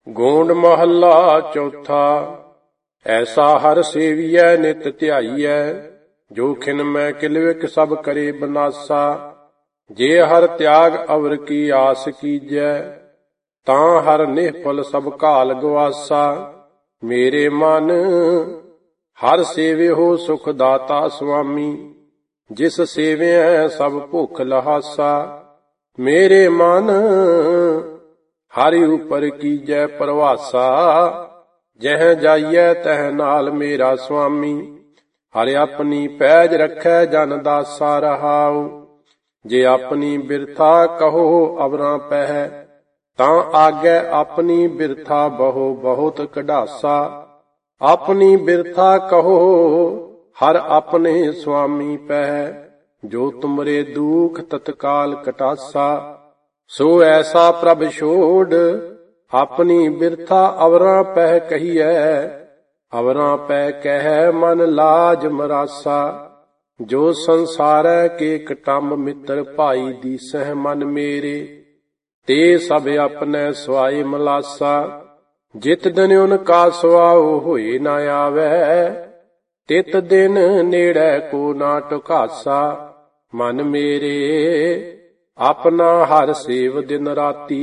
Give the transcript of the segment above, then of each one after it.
ਗੋਂਡ ਮਹੱਲਾ ਚੌਥਾ। ਐਸਾ ਹਰ ਸੇਵੀਐ ਨਿਤ ਧਿਆਈਐ, ਜੋ ਖਿਨ ਮੈਂ ਕਿਲਵਿਕ ਸਭ ਕਰੇ ਬਨਾਸਾ। ਜੇ ਹਰ ਤਿਆਗ ਅਵਰ ਕੀ ਆਸ ਕੀਜੈ, ਤਾਂ ਹਰ ਨਿਹਫਲ ਸਭ ਘਾਲ ਗਵਾਸਾ। ਮੇਰੇ ਮਨ ਹਰ ਸੇਵਿਓ ਸੁਖ ਦਾਤਾ ਸੁਆਮੀ, ਜਿਸ ਸੇਵਿਐ ਸਭ ਭੁੱਖ ਲਹਾਸਾ। ਮੇਰੇ ਮਨ ਹਰਿ ਉਪਰ ਕੀਜੈ ਪਰਵਾਸਾ, ਜਹ ਜਾਈਐ ਤਹ ਨਾਲ ਮੇਰਾ ਸੁਆਮੀ। ਹਰਿ ਆਪਣੀ ਪੈਜ ਰੱਖੈ ਜਨ ਦਾਸਾ ਰਹਾਉ, ਜੇ ਆਪਣੀ ਬਿਰਥਾ ਕਹੋ ਅਵਰਾਂ ਪਹਿ, ਤਾਂ ਆਗੈ ਆਪਣੀ ਬਿਰਥਾ ਬਹੁ ਬਹੁਤ ਕਢਾਸਾ। ਆਪਣੀ ਬਿਰਥਾ ਕਹੋ ਹਰ ਆਪਣੇ ਸੁਆਮੀ ਪਹਿ, ਜੋ ਤੁਮਰੇ ਦੁਖ ਤਤਕਾਲ ਕਟਾਸਾ। ਸੋ ਐਸਾ ਪ੍ਰਭ ਛੋੜ ਆਪਣੀ ਬਿਰਥਾ ਅਵਰਾਂ ਪਹਿ ਕਹੀਐ, ਅਵਰਾਂ ਪਹਿ ਕਹਿ ਮਨ ਲਾਜ ਮਰਾਸਾ। ਜੋ ਸੰਸਾਰੈ ਕੇ ਕਟੰਬ ਮਿੱਤਰ ਭਾਈ ਦੀਸਹਿ ਮਨ ਮੇਰੇ, ਤੇ ਸਭ ਆਪਣੈ ਸਵਾਏ ਮਲਾਸਾ। ਜਿਤ ਦਿਨ ਉਨ ਕਾ ਸੁਆਉ ਹੋਏ ਨਾ ਆਵੈ, ਤਿਤ ਦਿਨ ਨੇੜੈ ਕੋ ਨਾ ਟੁਕਾਸਾ। ਮਨ ਮੇਰੇ ਆਪਣਾ ਹਰ ਸੇਵ ਦਿਨ ਰਾਤੀ,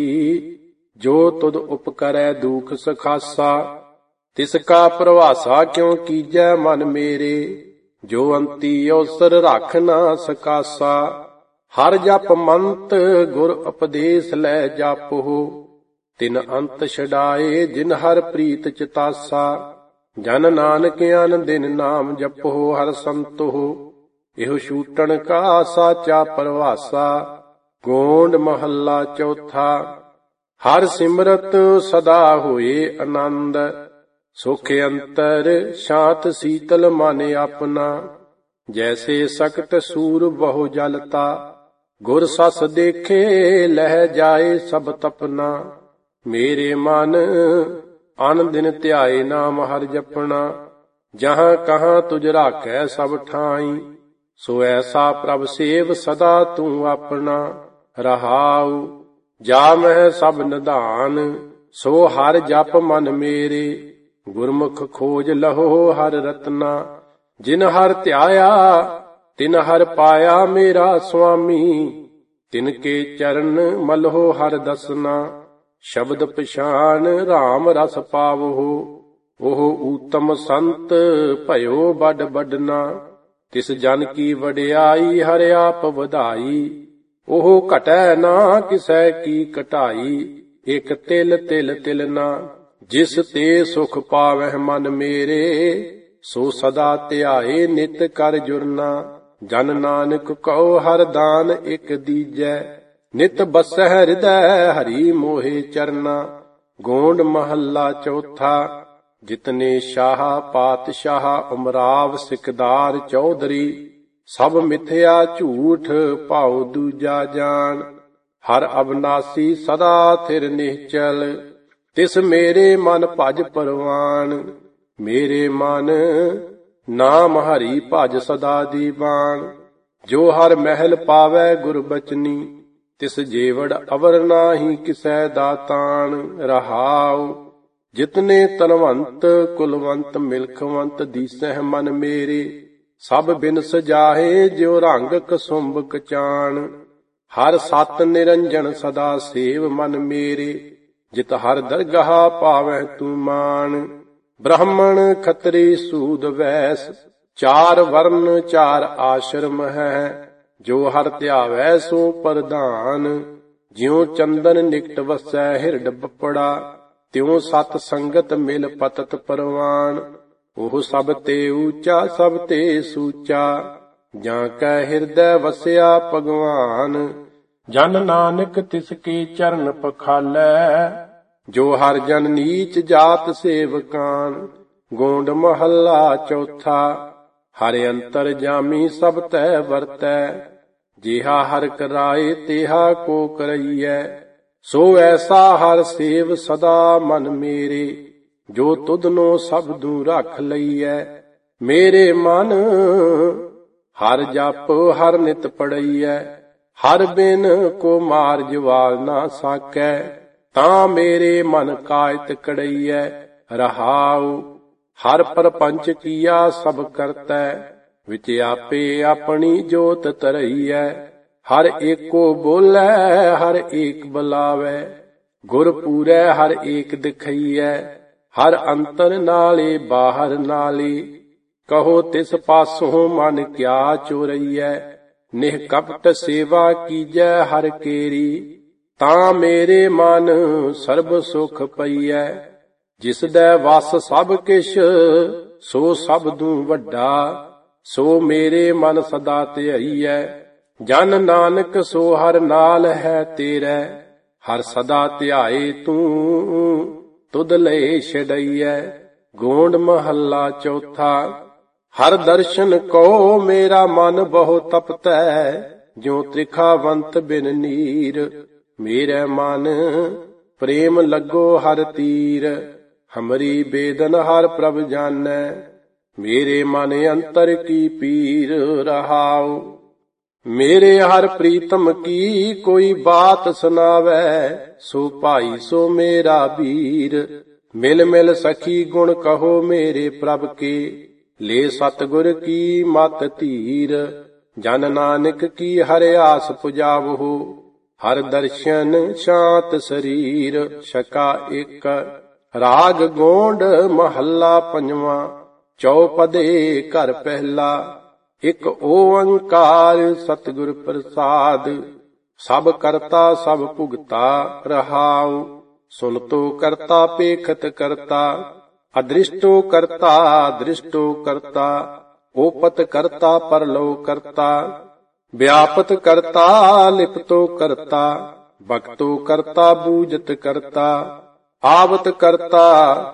ਜੋ ਤੁਧ ਉਪਕਰੈ ਦੁਖ ਸਖਾਸਾ। ਤਿਸ ਕਾ ਪ੍ਰਵਾਸਾ ਕਿਉ ਕੀਜੈ ਮਨ ਮੇਰੇ, ਜੋ ਅੰਤੀ ਅਵਸਰ ਰੱਖ ਨਾ ਸਕਾਸਾ। ਹਰ ਜਪ ਮੰਤ ਗੁਰ ਉਪਦੇਸ਼ ਲੈ ਜਾਪੋ, ਤਿਨ ਅੰਤ ਛਡਾਏ ਜਿਨ ਹਰ ਪ੍ਰੀਤ ਚਿਤਾਸਾ। ਜਨ ਨਾਨਕ ਅਨ ਦਿਨ ਨਾਮ ਜਪੋ ਹਰ ਸੰਤੋ, ਇਹੋ ਛੂਟਣ ਕਾ ਸਾਚਾ ਪਰਵਾਸਾ। ਗੋਂਡ ਮਹੱਲਾ ਚੌਥਾ। ਹਰ ਸਿਮਰਤ ਸਦਾ ਹੋਏ ਆਨੰਦ, ਸੁਖ ਅੰਤਰ ਸ਼ਾਂਤ ਸੀਤਲ ਮਨ ਆਪਣਾ। ਜੈਸੇ ਸਕਤ ਸੂਰ ਬਹੁ ਜਲਤਾ, ਗੁਰ ਸਸ ਦੇਖੇ ਲਹਿ ਜਾਏ ਸਭ ਤਪਨਾ। ਮੇਰੇ ਮਨ ਅਨ ਦਿਨ ਧਿਆਏ ਨਾਮ ਹਰ ਜਪਣਾ, ਜਹਾਂ ਕਹਾਂ ਤੁਝ ਰਾਖੈ ਸਭ ਠਾਈ। ਸੋ ਐਸਾ ਪ੍ਰਭ ਸੇਵ ਸਦਾ ਤੂੰ ਆਪਣਾ ਰਹਾਉ। ਜਾ ਮਹਿ ਸਭ ਨਿਧਾਨ ਸੋ ਹਰ ਜਪ ਮਨ ਮੇਰੇ, ਗੁਰਮੁਖ ਖੋਜ ਲਹੋ ਹਰ ਰਤਨਾ। ਜਿਨ ਹਰ ਧਿਆਇਆ ਤਿਨ ਹਰ ਪਾਇਆ ਮੇਰਾ ਸੁਆਮੀ, ਤਿਨ ਕੇ ਚਰਨ ਮਲਹੋ ਹਰ ਦਸਨਾ। ਸ਼ਬਦ ਪਛਾਨ ਰਾਮ ਰਸ ਪਾਵੋ, ਉਹ ਊਤਮ ਸੰਤ ਭਇਓ ਵੱਡ ਵੱਡਨਾ। ਤਿਸ ਜਨ ਕੀ ਵਡਿਆਈ ਹਰਿ ਆਪ ਵਧਾਈ, ਉਹ ਘਟੈ ਨਾ ਕਿਸੈ ਕੀ ਘਟਾਈ। ਇਕ ਤਿਲ ਤਿਲ ਤਿਲ ਨਾ, ਜਿਸ ਤੇ ਸੁਖ ਪਾਵਹਿ ਮਨ ਮੇਰੇ, ਸੋ ਸਦਾ ਧਿਆਏ ਨਿਤ ਕਰ ਜੁਰਨਾ। ਜਨ ਨਾਨਕ ਕਉ ਹਰ ਦਾਨ ਇਕ ਦੀਜੈ, ਨਿਤ ਬਸਹਿ ਹਿਰਦੈ ਹਰੀ ਮੋਹਿ ਚਰਨਾ। ਗੋਂਡ ਮਹੱਲਾ ਚੌਥਾ। ਜਿਤਨੇ ਸ਼ਾਹ ਪਾਤਸ਼ਾਹ ਉਮਰਾਵ ਸਿਕਦਾਰ ਚੌਧਰੀ, ਸਭ ਮਿਥਿਆ ਝੂਠ ਭਾਉ ਦੂਜਾ ਜਾਣ। ਹਰ ਅਬਨਾਸੀ ਸਦਾ ਥਿਰ ਨਿਹਚਲ, ਤਿਸ ਮੇਰੇ ਮਨ ਭਜ ਪਰਵਾਨ। ਮੇਰੇ ਮਨ ਨਾਮ ਹਰੀ ਭਜ ਸਦਾ ਦੀਵਾਨ। ਜੋ ਹਰ ਮਹਿਲ ਪਾਵੈ ਗੁਰ ਬਚਨੀ, ਤਿਸ ਜੇਵੜ ਅਵਰ ਨਾਹੀ ਕਿਸੈ ਦਾਤਾਨ ਰਹਾਉ। ਜਿਤਨੇ ਤਨਵੰਤ ਕੁਲਵੰਤ ਮਿਲਖਵੰਤ ਦੀਸਹਿ ਮਨ ਮੇਰੇ, ਸਭ ਬਿਨ ਸਜਾਹੇ ਜਿਉ ਰੰਗ ਕਸੁੰਭ ਕਚਾਣ। ਹਰ ਸਤ ਨਿਰੰਜਨ ਸਦਾ ਸੇਵ ਮਨ ਮੇਰੇ, ਜਿਤ ਹਰ ਦਰਗਾਹ ਪਾਵਹਿ ਤੂੰ ਮਾਨ। ਬ੍ਰਾਹਮਣ ਖਤਰੀ ਸੂਦ ਵੈਸ, ਚਾਰ ਵਰਨ ਚਾਰ ਆਸ਼ਰਮ ਹੈ। ਜੋ ਹਰ ਧਿਆਵੈ ਸੋ ਪ੍ਰਧਾਨ, ਜਿਉ ਚੰਦਨ ਨਿਕਟ ਵਸੈ ਹਿਰਡ ਬਪੜਾ। ਤਿਉ ਸਤ ਸੰਗਤ ਮਿਲ ਪਤਤ ਪਰਵਾਨ, ਉਹ ਸਭ ਤੇ ਊਚਾ ਸਭ ਤੇ ਸੂਚਾ। ਜਾਂ ਕੈ ਹਿਰਦੈ ਵਸਿਆ ਭਗਵਾਨ, ਜਨ ਨਾਨਕ ਤਿਸ ਕੇ ਚਰਨ ਪਖਾਲੈ। ਜੋ ਹਰ ਜਨ ਨੀਚ ਜਾਤ ਸੇਵਕਾਨ। ਗੋਂਡ ਮਹੱਲਾ ਚੌਥਾ। ਹਰਿ ਅੰਤਰ ਜਾਮੀ ਸਭ ਤੈ ਵਰਤੈ, ਜਿਹਾ ਹਰ ਕਰਾਏ ਤਿਹਾ ਕੋ ਕਰਈਐ। ਸੋ ਐਸਾ ਹਰ ਸੇਵ ਸਦਾ ਮਨ ਮੇਰੇ, ਜੋ ਤੁਧਨੋ ਸਬਦੂ ਰੱਖ ਲਈਐ। ਮੇਰੇ ਮਨ ਹਰ ਜਪ ਹਰ ਨਿਤ ਪੜਈਐ, ਹਰ ਬਿਨ ਕੋ ਮਾਰ ਜਵਾਲ ਨਾ ਸਾਕੈ। ਤਾਂ ਮੇਰੇ ਮਨ ਕਾਇਤ ਕੜਈਐ। ਰਹਾਉ ਹਰ ਪਰਪੰਚ ਕੀਆ ਸਭ ਕਰਤੈ, ਵਿੱਚ ਆਪੇ ਆਪਣੀ ਜੋਤ ਧਰਈਐ। ਹਰ ਏਕੋ ਬੋਲੇ ਹਰ ਏਕ ਬੁਲਾਵੈ, ਗੁਰ ਪੂਰੈ ਹਰ ਏਕ ਦਿਖਈਐ। ਹਰ ਅੰਤਰ ਨਾਲੇ ਬਾਹਰ ਨਾਲੇ, ਕਹੋ ਤਿਸ ਪਾਸੋਂ ਮਨ ਕਿਆ ਚੋਰਈਐ। ਨਿਹ ਕਪਟ ਸੇਵਾ ਕੀਜੈ ਹਰ ਕੇਰੀ, ਤਾਂ ਮੇਰੇ ਮਨ ਸਰਬ ਸੁਖ ਪਈਐ। ਜਿਸ ਦੈ ਵਸ ਸਭ ਕਿਛ ਸੋ ਸਬਦੂ ਵੱਡਾ, ਸੋ ਮੇਰੇ ਮਨ ਸਦਾ ਧਿਆਈਐ। ਜਨ ਨਾਨਕ ਸੋ ਹਰ ਨਾਲ ਹੈ ਤੇਰੇ, ਹਰ ਸਦਾ ਧਿਆਏ ਤੂੰ ਤੁਧ ਲਏ ਛਡਈਐ। ਗੋਂਡ ਮਹੱਲਾ ਚੌਥਾ। ਹਰ ਦਰਸ਼ਨ ਕੋ ਮੇਰਾ ਮਨ ਬਹੁ ਤਪਤੈ, ਜਿਉ ਤ੍ਰਿਖਾਵੰਤ ਬਿਨ ਨੀਰ। ਮੇਰੇ ਮਨ ਪ੍ਰੇਮ ਲੱਗੋ ਹਰ ਤੀਰ, ਹਮਰੀ ਬੇਦਨ ਹਰ ਪ੍ਰਭ ਜਾਣੈ। ਮੇਰੇ ਮਨ ਅੰਤਰ ਕੀ ਪੀਰ। ਰਹਾਉ ਮੇਰੇ ਹਰ ਪ੍ਰੀਤਮ ਕੀ ਕੋਈ ਬਾਤ ਸੁਨਾਵੈ, ਸੋ ਭਾਈ ਸੋ ਮੇਰਾ ਵੀਰ। ਮਿਲ ਮਿਲ ਸਖੀ ਗੁਣ ਕਹੋ ਮੇਰੇ ਪ੍ਰਭ ਕੇ, ਲੈ ਸਤਿਗੁਰ ਕੀ ਮਤ ਧੀਰ। ਜਨ ਨਾਨਕ ਕੀ ਹਰਿਆਸ ਪੁਜਾਵਹੁ, ਹਰ ਦਰਸ਼ਨ ਸ਼ਾਂਤ ਸਰੀਰ। ਛਕਾ ਇੱਕ। ਰਾਗ ਗੋਂਡ ਮਹੱਲਾ ਪੰਜਵਾਂ। ਚੌਪਦੇ ਘਰ ਪਹਿਲਾ। ਇੱਕ ਓੰਕਾਰ ਸਤਿਗੁਰ ਪ੍ਰਸਾਦ, ਸਭ ਕਰਤਾ ਸਭ ਭੁਗਤਾ। ਰਹਾਉ ਸੁਨਤੋ ਕਰਤਾ ਪੇਖਤ ਕਰਤਾ, ਅਦ੍ਰਿਸ਼ਟੋ ਕਰਤਾ ਦ੍ਰਿਸ਼ਟੋ ਕਰਤਾ। ਓਪਤ ਕਰਤਾ ਪਰਲੋ ਕਰਤਾ, ਵਿਆਪਤ ਕਰਤਾ ਲਿਪਤੋ ਕਰਤਾ। ਭਗਤੋ ਕਰਤਾ ਬੂਝਤ ਕਰਤਾ, ਆਵਤ ਕਰਤਾ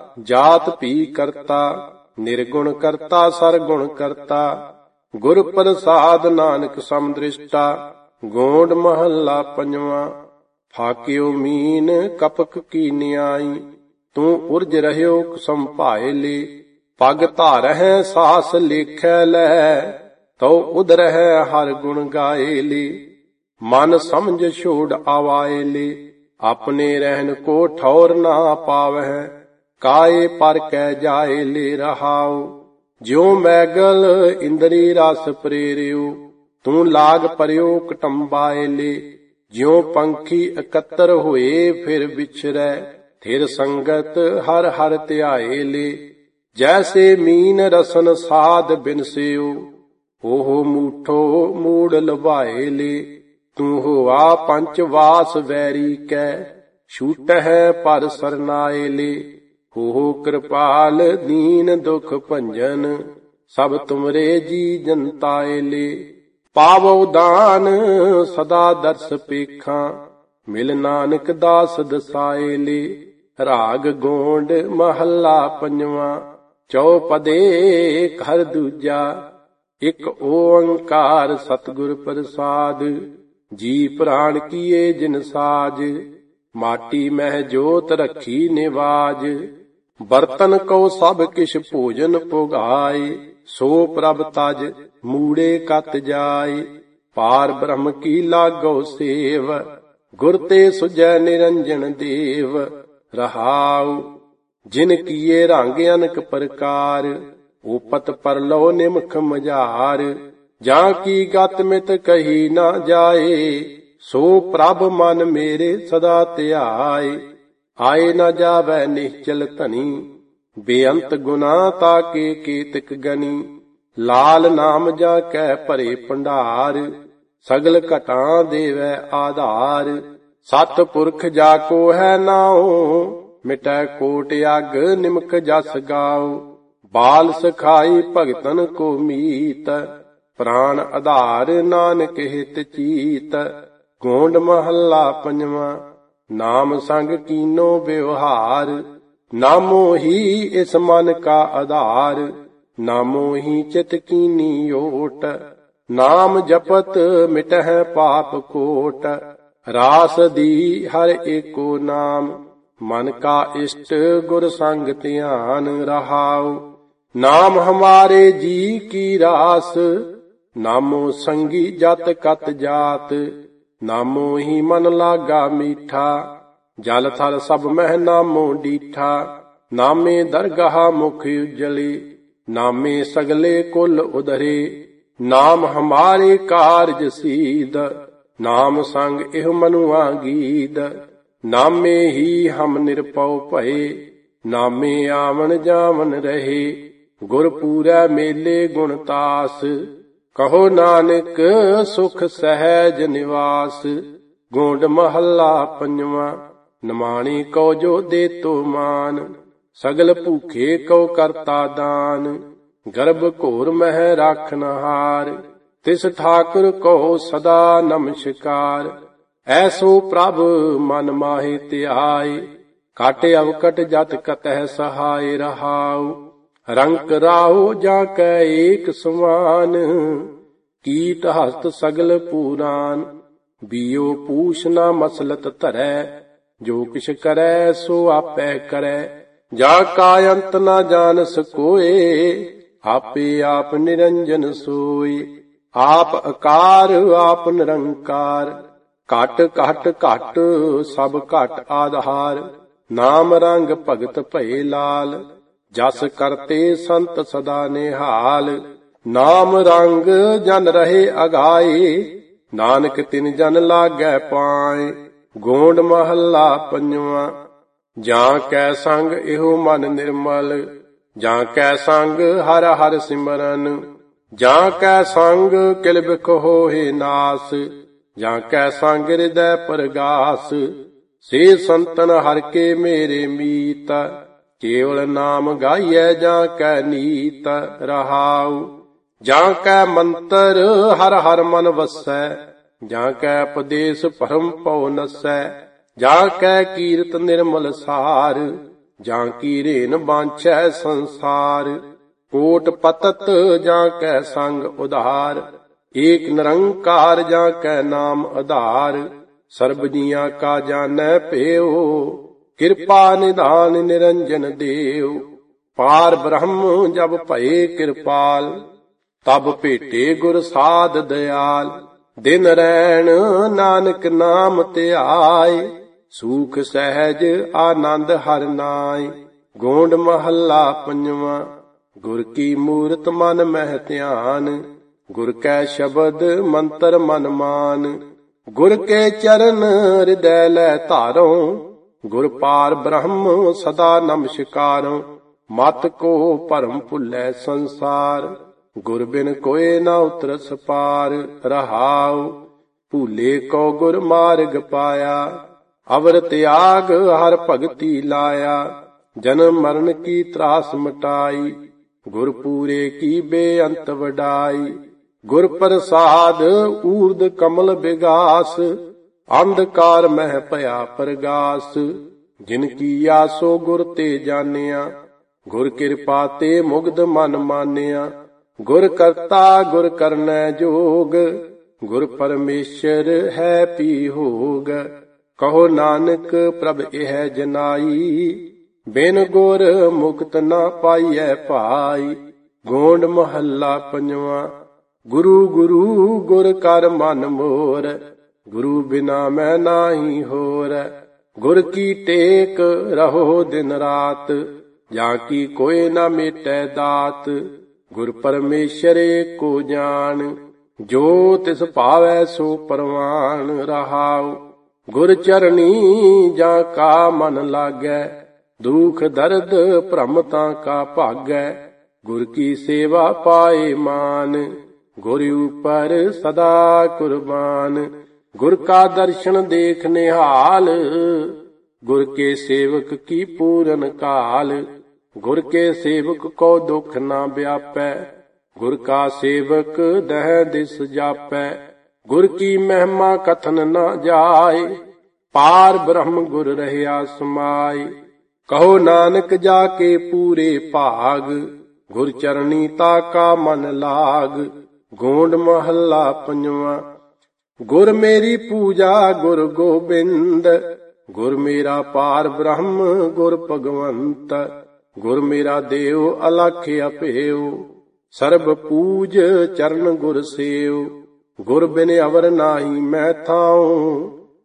ਜਾਤ ਭੀ ਕਰਤਾ। ਨਿਰਗੁਣ ਕਰਤਾ ਸਰਗੁਣ ਕਰਤਾ, ਗੁਰ ਪ੍ਰਸਾਦ ਨਾਨਕ ਸਮਦ੍ਰਿਸ਼ਟਾ। ਗੋਂਡ ਮਹੱਲਾ ਪੰਜਵਾਂ। ਫਾਕਿਓ ਮੀਨ ਕਪਕ ਕੀ ਨਿਆਈ, ਤੂੰ ਉਰਜ ਰਹਿਓ ਸੰਭਾਏ ਲੇ। ਪਗ ਧਾਰਹਿ ਸਾਸ ਲੇਖੈ ਲੈ, ਤਉ ਉਦਰਹਿ ਹਰ ਗੁਣ ਗਾਏ ਲੇ। ਮਨ ਸਮਝ ਛੋੜ ਆਵਾਏ ਲੇ, ਆਪਣੇ ਰਹਿਣ ਕੋ ਠੌਰ ਨਾ ਪਾਵਹਿ। ਕਾਏ ਪਰ ਕੈ ਜਾਏ ਲੇ। ਰਹਾਉ ਜਿਉ ਮੈਗਲ ਇੰਦਰੀ ਰਸ ਪ੍ਰੇਰਿਓ, ਤੂੰ ਲਾਗ ਪਰਿਓ ਕਟੰਬਾਏ ਲੇ। ਜਿਉ ਪੰਖੀ ਇਕੱਤਰ ਹੋਏ ਫਿਰ ਵਿਛਰੈ, ਥਿਰ ਸੰਗਤ ਹਰ ਹਰ ਧਿਆਏ ਲੇ। ਜੈਸੇ ਮੀਨ ਰਸਨ ਸਾਧ ਬਿਨਸਿਓ, ਉਹ ਮੂਠੋ ਮੂੜ ਲੁਭਾਏ ਲੇ। ਤੂੰ ਹੋਆ ਪੰਚ ਵਾਸ ਵੈਰੀ ਕੈ, ਛੂਟਹਿ ਪਰ ਸਰਨਾਏ ਲੇ। ਹੋ ਕਿਰਪਾਲ ਦੀਨ ਦੁਖ ਭੰਜਨ, ਸਭ ਤੁਮਰੇ ਜੀ ਜਨਤਾਏ ਲੇ। ਪਾਵੋ ਦਾਨ ਸਦਾ ਦਰਸ ਪੇਖਾਂ, ਮਿਲ ਨਾਨਕ ਦਾਸ ਦਸਾਏ ਲੇ। ਰਾਗ ਗੋਂਡ ਮਹੱਲਾ ਪੰਜਵਾਂ। ਚੌਪਦੇ ਘਰ ਦੂਜਾ। ਇੱਕ ਓੰਕਾਰ ਸਤਿਗੁਰ ਪ੍ਰਸਾਦ, ਜੀ ਪ੍ਰਾਣ ਕੀਏ ਜਿਨ ਸਾਜ। ਮਾਟੀ ਮਹਿ ਜੋਤ ਰੱਖੀ ਨਿਵਾਜ, ਬਰਤਨ ਕਉ ਸਭ ਕਿਛ ਭੋਜਨ ਪੁਗਾਏ। ਸੋ ਪ੍ਰਭ ਤਜ ਮੂੜੇ ਕਤ ਜਾਏ, ਪਾਰ ਬ੍ਰਹਮ ਕੀ ਲਾਗੋ ਸੇਵ। ਗੁਰ ਤੇ ਸੁਝੈ ਨਿਰੰਜਨ ਦੇਵ। ਰਹਾਉ ਜਿਨ ਕੀਏ ਰੰਗ ਅਨਕ ਪ੍ਰਕਾਰ, ਓਪਤ ਪਰਲੋ ਨਿਮਖ ਮਝਾਰ। ਜਾਂ ਕੀ ਗਤ ਮਿਤ ਕਹੀ ਨਾ ਜਾਏ, ਸੋ ਪ੍ਰਭ ਮਨ ਮੇਰੇ ਸਦਾ ਧਿਆਏ। ਆਏ ਨਾ ਜਾਵੈ ਨਿਸ਼ਚਲ ਧਨੀ, ਬੇਅੰਤ ਗੁਨਾ ਤਾਕੇ ਕੇਤਕ ਗਨੀ। ਲਾਲ ਨਾਮ ਜਾ ਕੈ ਭਰੇ ਭੰਡਾਰ, ਸਗਲ ਘਟਾਂ ਦੇਵੈ ਆਧਾਰ। ਸਤ ਪੁਰਖ ਜਾ ਕੋ ਹੈ ਨਾਉ, ਮਿਟੈ ਕੋਟ ਅਗ ਨਿਮਕ ਜਸ ਗਾਉ। ਬਾਲ ਸਖਾਈ ਭਗਤਨ ਕੋ ਮੀਤ, ਪ੍ਰਾਨ ਆਧਾਰ ਨਾਨਕ ਹਿਤ ਚੀਤ। ਗੋਂਡ ਮਹੱਲਾ ਪੰਜਵਾਂ। ਨਾਮ ਸੰਗ ਕੀਨੋ ਵਿਵਹਾਰ, ਨਾਮੋ ਹੀ ਇਸ ਮਨ ਕਾ ਆਧਾਰ। ਨਾਮੋ ਹੀ ਚਿਤ ਕੀਨੀ ਓਟ, ਨਾਮ ਜਪਤ ਮਿਟਹਿ ਪਾਪ ਕੋਟ। ਰਾਸ ਦੀ ਹਰ ਏਕੋ ਨਾਮ, ਮਨ ਕਾ ਇਸ਼ਟ ਗੁਰ ਸੰਗ ਧਿਆਨ। ਰਹਾਉ ਨਾਮ ਹਮਾਰੇ ਜੀ ਕੀ ਰਾਸ, ਨਾਮੋ ਸੰਗੀ ਜਤ ਕਤ ਜਾਤ। ਨਾਮੋ ਹੀ ਮਨ ਲਾਗਾ ਮੀਠਾ, ਜਲ ਥਲ ਸਭ ਮਹਿ ਨਾਮੋ ਡੀਠਾ। ਨਾਮੇ ਦਰਗਾਹ ਮੁਖ ਉਜਲੇ, ਨਾਮੇ ਸਗਲੇ ਕੁਲ ਉਧਰੇ। ਨਾਮ ਹਮਾਰੇ ਕਾਰਜ ਸੀਧ, ਨਾਮ ਸੰਗ ਇਹ ਮਨੁਆ ਗੀਦ। ਨਾਮੇ ਹੀ ਹਮ ਨਿਰਪਉ ਭਏ, ਨਾਮੇ ਆਵਣ ਜਾਵਨ ਰਹੇ। ਗੁਰ ਪੂਰੈ ਮੇਲੇ ਗੁਣ ਤਾਸ, ਕਹੋ ਨਾਨਕ ਸੁਖ ਸਹਿਜ ਨਿਵਾਸ। ਗੋਂਡ ਮਹੱਲਾ ਪੰਜਵਾਂ। ਨਿਮਾਣੀ ਕਉ ਜੋ ਦੇ ਤੋ ਮਾਨ, ਸਗਲ ਭੂਖੇ ਕਉ ਕਰਤਾ ਦਾਨ। ਗਰਭ ਘੋਰ ਮਹਿ ਰਾਖਨਹਾਰ, ਤਿਸ ਠਾਕੁਰ ਕਉ ਸਦਾ ਨਮਸਕਾਰ। ਐਸੋ ਪ੍ਰਭ ਮਨ ਮਾਹਿ ਧਿਆਏ, ਘਟ ਅਵਕਟ ਜਤ ਕਤਹਿ ਸਹਾਇ ਰਹਾਉ। ਰੰਕ ਰਾਹੋ ਜਾਂ ਕੈ ਏਕ ਸਮਾਨ, ਕੀਟ ਹਸਤ ਸਗਲ ਪੂਰਾਨ। ਬੀਓ ਪੂਛ ਨਾ ਮਸਲਤ ਧਰੈ, ਜੋ ਕਿਛ ਕਰੈ ਸੋ ਆਪੈ ਕਰੈ। ਜਾ ਕਾ ਅੰਤ ਨਾ ਜਾਣਸ ਕੋਏ, ਆਪੇ ਆਪ ਨਿਰੰਜਨ ਸੋਏ। ਆਪ ਅਕਾਰ ਆਪ ਨਿਰੰਕਾਰ, ਘਟ ਘਟ ਘਟ ਸਭ ਘਟ ਆਧਾਰ। ਨਾਮ ਰੰਗ ਭਗਤ ਭਏ ਲਾਲ, ਜਸ ਕਰਤੇ ਸੰਤ ਸਦਾ ਨਿਹਾਲ। ਨਾਮ ਰੰਗ ਜਨ ਰਹੇ ਅਗਾਏ, ਨਾਨਕ ਤਿਨ ਜਨ ਲਾਗੈ ਪਾਏ। ਗੋਂਡ ਮਹੱਲਾ ਪੰਜਵਾਂ। ਜਾਂ ਕੈ ਸੰਗ ਇਹੋ ਮਨ ਨਿਰਮਲ, ਜਾਂ ਕੈ ਸੰਗ ਹਰ ਹਰ ਸਿਮਰਨ। ਜਾਂ ਕੈ ਸੰਗ ਕਿਲ ਬਿਖ ਹੋਏ ਨਾਸ, ਜਾਂ ਕੈ ਸੰਗ ਹਿਰਦੈ ਪਰਗਾਸ। ਸੇ ਸੰਤਨ ਹਰ ਕੇ ਮੇਰੇ ਮੀਤ, ਕੇਵਲ ਨਾਮ ਗਾਈਐ ਜਾਂ ਕੈ ਨੀਤ ਰਹਾਉ। ਜਾਂ ਕੈ ਮੰਤਰ ਹਰ ਹਰ ਮਨ ਵਸੈ, ਜਾਂ ਕੈ ਉਪਦੇਸ਼ ਭਰਮ ਭਉ ਨਸੈ। ਜਾਂ ਕੈ ਕੀਰਤ ਨਿਰਮਲ ਸਾਰ, ਜਾਂ ਕੀ ਰੇਨ ਬਾਂਛੈ ਸੰਸਾਰ। ਕੋਟ ਪਤਤ ਜਾਂ ਕੈ ਸੰਗ ਉਧਾਰ, ਏਕ ਨਿਰੰਕਾਰ ਜਾਂ ਕੈ ਨਾਮ ਆਧਾਰ। ਸਰਬ ਜੀਆਂ ਕਾ ਜਾਣੈ ਭਇਓ, ਕਿਰਪਾ ਨਿਧਾਨ ਨਿਰੰਜਨ ਦੇਵ। ਪਾਰ ਬ੍ਰਹਮ ਜਬ ਭਏ ਕਿਰਪਾਲ, ਤਬ ਭੇਟੇ ਗੁਰ ਸਾਧ ਦਇਆਲ। ਦਿਨ ਰੈਣ ਨਾਨਕ ਨਾਮ ਧਿਆਏ, ਸੂਖ ਸਹਿਜ ਆਨੰਦ ਹਰਿ ਨਾਇ। ਗੋਂਡ ਮਹੱਲਾ ਪੰਜਵਾਂ। ਗੁਰ ਕੀ ਮੂਰਤ ਮਨ ਮਹਿ ਧਿਆਨ, ਗੁਰ ਕੈ ਸ਼ਬਦ ਮੰਤਰ ਮਨ ਮਾਨ। ਗੁਰ ਕੇ ਚਰਨ ਹਿਰਦੈ ਲੈ ਧਾਰੋ, ਗੁਰ ਪਾਰ ਬ੍ਰਹਮ ਸਦਾ ਨਮਸਕਾਰੋ। ਮਤ ਕੋ ਭਰਮ ਭੁੱਲੈ ਸੰਸਾਰ, ਗੁਰ ਬਿਨ ਕੋਇ ਨਾ ਉਤਰਸ ਪਾਰ ਰਹਾਉ। ਭੂਲੇ ਕੋ ਗੁਰ ਮਾਰਗ ਪਾਇਆ, ਅਵਰ ਤਿਆਗ ਹਰ ਭਗਤੀ ਲਾਇਆ। ਜਨਮ ਮਰਨ ਕੀ ਤਰਾਸ ਮਿਟਾਈ, ਗੁਰ ਪੂਰੇ ਕੀ ਬੇਅੰਤ ਵਡਾਈ। ਗੁਰ ਪ੍ਰਸਾਦ ਊਰਦ ਕਮਲ ਬਿਗਾਸ, ਅੰਧਕਾਰ ਮਹਿ ਭਇਆ ਪ੍ਰਗਾਸ। ਜਿਨ ਕੀ ਆਸੋ ਗੁਰ ਤੇ ਜਾਣਿਆ, ਗੁਰ ਕਿਰਪਾ ਤੇ ਮੁਗਧ ਮਨ ਮਾਨਿਆ। ਗੁਰ ਕਰਤਾ ਗੁਰ ਕਰਨੈ ਜੋਗ, ਗੁਰ ਪਰਮੇਸ਼ਰ ਹੈ ਪੀ ਹੋਗ। ਕਹੋ ਨਾਨਕ ਪ੍ਰਭ ਇਹ ਜਨਾਈ, ਬਿਨ ਗੁਰ ਮੁਕਤ ਨਾ ਪਾਈਐ ਭਾਈ। ਗੋਂਡ ਮਹੱਲਾ ਪੰਜਵਾਂ। ਗੁਰੂ ਗੁਰੂ ਗੁਰ ਕਰ ਮਨ ਮੋਰ, ਗੁਰੂ ਬਿਨਾ ਮੈਂ ਨਾਹੀ ਹੋਰ। ਗੁਰ ਕੀ ਟੇਕ ਰਹੋ ਦਿਨ ਰਾਤ, ਜਾਂ ਕੀ ਕੋਇ ਨਾ ਮੇਟੈ ਦਾਤ। ਗੁਰ ਪਰਮੇਸ਼ਰ ਏਕੋ ਜਾਣ, ਜੋ ਤਿਸ ਭਾਵੈ ਸੋ ਪਰਵਾਨ ਰਹਾਉ। ਗੁਰ ਚਰਣੀ ਜਾਂ ਕਾ ਮਨ ਲਾਗੈ, ਦੁਖ ਦਰਦ ਭ੍ਰਮਤਾ ਕਾ ਭਾਗੈ। ਗੁਰ ਕੀ ਸੇਵਾ ਪਾਏ ਮਾਨ, ਗੁਰ ਉਪਰ ਸਦਾ ਕੁਰਬਾਨ। ਗੁਰ ਕਾ ਦਰਸ਼ਨ ਦੇਖ ਨਿਹਾਲ, ਗੁਰ ਕੇ ਸੇਵਕ ਕੀ ਪੂਰਨ ਕਾਲ। ਗੁਰ ਕੇ ਸੇਵਕ ਕੋ ਦੁਖ ਨਾ ਵਿਆਪੈ, ਗੁਰ ਕਾ ਸੇਵਕ ਦਹਿ ਦਿਸ ਜਾਪੈ। ਗੁਰ ਕੀ ਮਹਿਮਾ ਕਥਨ ਨਾ ਜਾਏ, ਪਾਰ ਬ੍ਰਹਮ ਗੁਰ ਰਹਿਆ ਸਮਾਏ। ਕਹੋ ਨਾਨਕ ਜਾ ਕੇ ਪੂਰੇ ਭਾਗ, ਗੁਰ ਚਰਣੀ ਤਾ ਕਾ ਮਨ ਲਾਗ। ਗੋਂਡ ਮਹੱਲਾ ਪੰਜਵਾਂ। ਗੁਰ ਮੇਰੀ ਪੂਜਾ ਗੁਰ ਗੋਬਿੰਦ, ਗੁਰ ਮੇਰਾ ਪਾਰ ਬ੍ਰਹਮ ਗੁਰ ਭਗਵੰਤ। ਗੁਰ ਮੇਰਾ ਦੇਵ ਅਲਖ ਅਭੇਉ, ਸਰਬ ਪੂਜ ਚਰਨ ਗੁਰ ਸੇਵ। ਗੁਰ ਬਿਨ ਅਵਰ ਨਾਹੀ ਮੈਂ ਥਾਉ,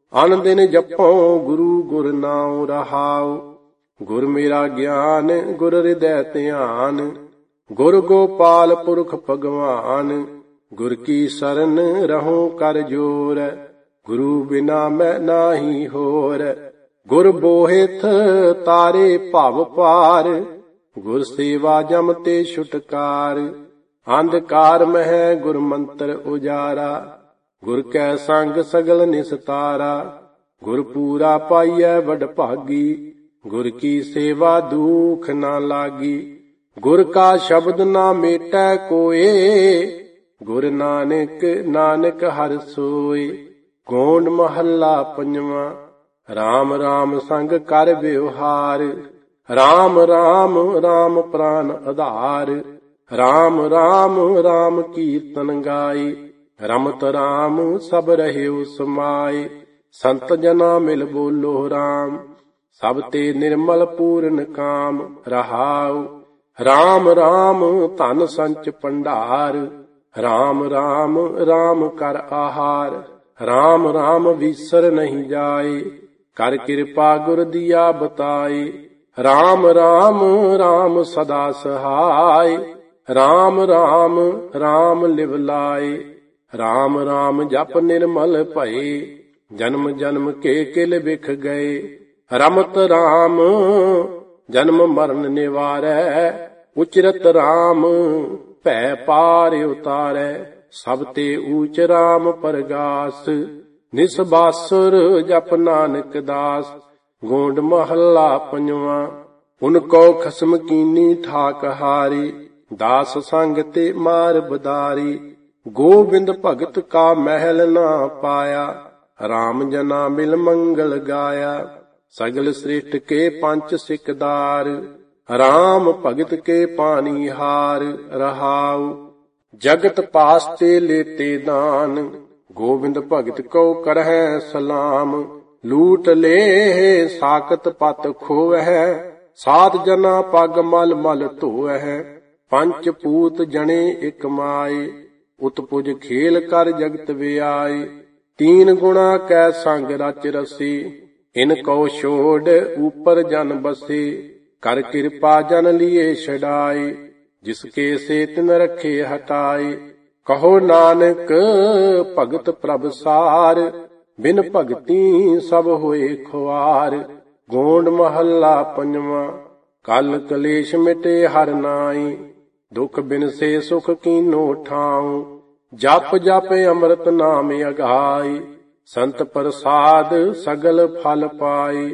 ਅਨ ਦਿਨ ਜਪਉ ਗੁਰੂ ਗੁਰ ਨਾਉ ਰਹਾਉ। ਗੁਰ ਮੇਰਾ ਗਿਆਨ ਗੁਰ ਹਿਰਦੈ ਧਿਆਨ, ਗੁਰ ਗੋਪਾਲ ਪੁਰਖ ਭਗਵਾਨ। ਗੁਰ ਕੀ ਸਰਨ ਰਹੂੰ ਕਰ ਜੋਰ, ਗੁਰੂ ਬਿਨਾ ਮੈਂ ਨਾਹੀ ਹੋਰ। ਗੁਰ ਬੋਹਿਥ ਤਾਰੇ ਭਵ ਪਾਰ, ਗੁਰ ਸੇਵਾ ਜਮ ਤੇ ਛੁਟਕਾਰ। ਅੰਧਕਾਰ ਮਹਿ ਗੁਰ ਮੰਤਰ ਉਜਾਰਾ, ਗੁਰ ਕੈ ਸੰਗ ਸਗਲ ਨਿਸਤਾਰਾ। ਗੁਰ ਪੂਰਾ ਪਾਈਐ ਵਡ ਭਾਗੀ, ਗੁਰ ਕੀ ਸੇਵਾ ਦੁਖ ਨਾ ਲਾਗੀ। ਗੁਰ ਕਾ ਸ਼ਬਦ ਨਾ ਮੇਟੈ ਕੋਏ, ਗੁਰ ਨਾਨਕ ਨਾਨਕ ਹਰਿ ਸੋਏ। ਗੋਂਡ ਮਹੱਲਾ ਪੰਜਵਾਂ। ਰਾਮ ਰਾਮ ਸੰਗ ਕਰ ਵਿਵਹਾਰ, ਰਾਮ ਰਾਮ ਰਾਮ ਪ੍ਰਾਨ ਆਧਾਰ। ਰਾਮ ਰਾਮ ਰਾਮ ਕੀਰਤਨ ਗਾਏ, ਰਮਤ ਰਾਮ ਸਭ ਰਹਿਓ ਸਮਾਏ। ਸੰਤ ਜਨਾ ਮਿਲ ਬੋਲੋ ਰਾਮ, ਸਭ ਤੇ ਨਿਰਮਲ ਪੂਰਨ ਕਾਮ ਰਹਾਉ। ਰਾਮ ਰਾਮ ਧਨ ਸੰਚ ਭੰਡਾਰ, ਰਾਮ ਰਾਮ ਰਾਮ ਕਰ ਆਹਾਰ। ਰਾਮ ਰਾਮ ਵਿਸਰ ਨਹੀਂ ਜਾਏ, ਕਰ ਕਿਰਪਾ ਗੁਰ ਦੀਆ ਬਤਾਏ। ਰਾਮ ਰਾਮ ਰਾਮ ਸਦਾ ਸਹਾਇ, ਰਾਮ ਰਾਮ ਰਾਮ ਲਿਵ ਲਾਏ। ਰਾਮ ਰਾਮ ਜਪ ਨਿਰਮਲ ਭਏ, ਜਨਮ ਜਨਮ ਕੇ ਕਿਲ ਬਿਖ ਗਏ। ਰਮਤ ਰਾਮ ਜਨਮ ਮਰਨ ਨਿਵਾਰੈ, ਉਚਰਤ ਰਾਮ ਭੈ ਪਾਰ ਉਤਾਰੈ। ਸਭ ਤੇ ਊਚ ਰਾਮ ਪਰਗਾਸ, ਨਿਸਬਾਸੁਰ ਜਪ ਨਾਨਕ ਦਾਸ। ਗੋਂਡ ਮਹੱਲਾ ਪੰਜਵਾਂ। ਉਨ ਕੋ ਖਸਮ ਕੀਨੀ ਠਾਕ ਹਾਰੀ, ਦਾਸ ਸੰਗ ਤੇ ਮਾਰ ਬਦਾਰੀ। ਗੋਬਿੰਦ ਭਗਤ ਕਾ ਮਹਿਲ ਨਾ ਪਾਇਆ, ਰਾਮ ਜਨਾ ਮਿਲ ਮੰਗਲ ਗਾਇਆ। ਸਗਲ ਸ੍ਰਿਸ਼ਟ ਕੇ ਪੰਚ ਸਿਕਦਾਰ, ਰਾਮ ਭਗਤ ਕੇ ਪਾਣੀ ਹਾਰ ਰਹਾਉ। ਜਗਤ ਪਾਸ ਤੇ ਲੇਤੇ ਦਾਨ, ਗੋਬਿੰਦ ਭਗਤ ਕੋ ਕਰਹਿ ਸਲਾਮ। ਲੂਟ ਲੇ ਸਾਕਤ ਪਤ ਖੋਵਹਿ, ਸਾਤ ਜਨਾ ਪਗ ਮਲ ਮਲ ਧੋਵਹਿ। ਪੰਚ ਪੂਤ ਜਣੇ ਇਕ ਮਾਏ, ਉਤਪੁਜ ਖੇਲ ਕਰ ਜਗਤ ਵਿਆਏ। ਤੀਨ ਗੁਣਾ ਕੈ ਸੰਗ ਰਚ ਰਸੀ, ਇਨ ਕੋ ਛੋੜ ਉਪਰ ਜਨ ਬਸੇ। ਕਰ ਕਿਰਪਾ ਜਨ ਲੀਏ ਛਡਾਏ, ਜਿਸਕੇ ਸੇ ਤਿਨ ਰਖੇ ਹਟਾਏ। ਕਹੋ ਨਾਨਕ ਭਗਤ ਪ੍ਰਭ ਸਾਰ, ਬਿਨ ਭਗਤੀ ਸਭ ਹੋਏ ਖੁਆਰ। ਗੋਂਡ ਮਹੱਲਾ ਪੰਜਵਾਂ। ਕਲ ਕਲੇਸ਼ ਮਿਟੇ ਹਰਿ ਨਾਈ, ਦੁਖ ਬਿਨ ਸੇ ਸੁਖ ਕੀਨੋ ਠਾਉ। ਜਪ ਜਪ ਅੰਮ੍ਰਿਤ ਨਾਮ ਅਗਾਈ, ਸੰਤ ਪ੍ਰਸਾਦ ਸਗਲ ਫਲ ਪਾਈ।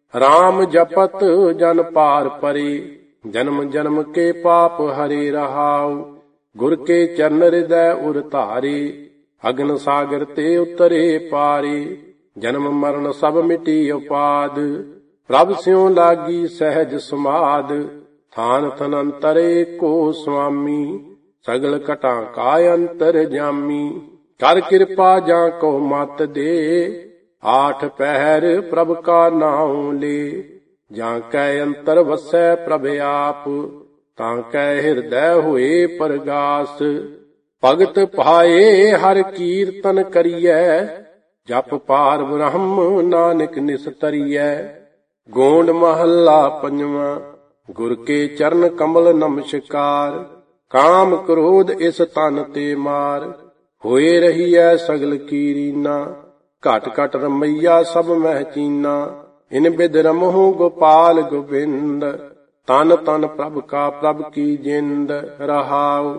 ਰਾਮ ਜਪਤ ਜਨ ਪਾਰ ਪਰੇ, ਜਨਮ ਜਨਮ ਕੇ ਪਾਪ ਹਰੇ ਰਹਾਉ। ਗੁਰ ਕੇ ਚਰਨ ਹਿਰਦੈ ਉਰ ਧਾਰੇ, ਅਗਨ ਸਾਗਰ ਤੇ ਉਤਰੇ ਪਾਰੇ। ਜਨਮ ਮਰਨ ਸਭ ਮਿਟੀ ਉਪਾਦ, ਪ੍ਰਭ ਸਿਉ ਲਾਗੀ ਸਹਿਜ ਸਮਾਦ। ਥਾਨ ਥਨੰਤਰੇ ਕੋ ਸੁਆਮੀ, ਸਗਲ ਘਟਾਂ ਕਾ ਅੰਤਰ ਜਾਮੀ। ਕਰ ਕਿਰਪਾ ਜਾਂ ਕੋ ਮਤ ਦੇ, ਆਠ ਪਹਿਰ ਪ੍ਰਭ ਕਾ ਨਾਉ ਲੇ। ਜਾਂ ਕੈ ਅੰਤਰ ਵਸੈ ਪ੍ਰਭ ਆਪ, ਤਾਂ ਕੈ ਹਿਰਦੈ ਹੋਏ ਪਰਗਾਸ। ਭਗਤ ਭਾਏ ਹਰਿ ਕੀਰਤਨ ਕਰੀਐ, ਜਪ ਪਾਰ ਬ੍ਰਹਮ ਨਾਨਕ ਨਿਸਤਰੀਐ। ਗੋਂਡ ਮਹੱਲਾ ਪੰਜਵਾਂ। ਗੁਰ ਕੇ ਚਰਨ ਕਮਲ ਨਮਸਕਾਰ, ਕਾਮ ਕ੍ਰੋਧ ਇਸ ਤਨ ਤੇ ਮਾਰ। ਹੋਏ ਰਹੀਐ ਸਗਲ ਕੀ ਰੀਨਾ, ਘਟ ਘਟ ਰਮਈਆ ਸਭ ਮਹਿ ਚੀਨਾ। ਇਨ ਬਿਦ ਰਮਹੁ ਗੋਪਾਲ ਗੋਬਿੰਦ, ਤਨ ਤਨ ਪ੍ਰਭ ਕਾ ਪ੍ਰਭ ਕੀ ਜਿੰਦ ਰਹਾਉ।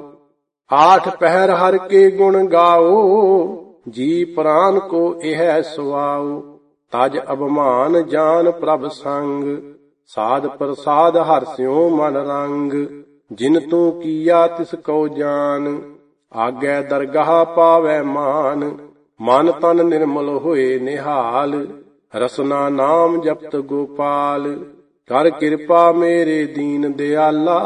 ਆਠ ਪਹਿਰ ਹਰ ਕੇ ਗੁਣ ਗਾਓ, ਜੀ ਪ੍ਰਾਨ ਕੋ ਇਹ ਸੁਆਉ। ਤਜ ਅਭਮਾਨ ਜਾਨ ਪ੍ਰਭ ਸੰਗ, ਸਾਧ ਪ੍ਰਸਾਦ ਹਰਿ ਸਿਉ ਮਨ ਰੰਗ। ਜਿਨ ਤੂੰ ਕੀਆ ਤਿਸ ਕੋ ਜਾਨ, ਆਗੈ ਦਰਗਾਹ ਪਾਵੈ ਮਾਨ। ਮਨ ਤਨ ਨਿਰਮਲ ਹੋਏ ਨਿਹਾਲ, ਰਸਨਾ ਨਾਮ ਜਪਤ ਗੋਪਾਲ। ਕਰ ਕਿਰਪਾ ਮੇਰੇ ਦੀਨ ਦਿਆਲਾ,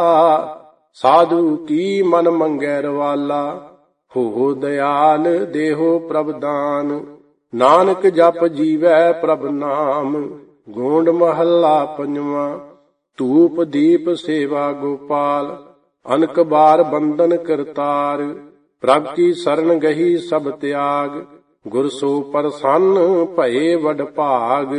ਸਾਧੂ ਕੀ ਮਨ ਮੰਗੈ ਰਵਾਲਾ। ਹੋ ਦਿਆਲ ਦੇਹੋ ਪ੍ਰਭ ਦਾਨ, ਨਾਨਕ ਜਪ ਜੀਵੈ ਪ੍ਰਭ ਨਾਮ। ਗੋਂਡ ਮਹੱਲਾ ਪੰਜਵਾਂ। ਧੂਪ ਦੀਪ ਸੇਵਾ ਗੋਪਾਲ, ਅਨਕ ਬਾਰ ਬੰਧਨ ਕਰਤਾਰ। ਪ੍ਰਭ ਕੀ ਸਰਨ ਗਹੀ ਸਭ ਤਿਆਗ, ਗੁਰ ਸੋ ਪ੍ਰਸੰਨ ਭਏ ਵਡ ਭਾਗ।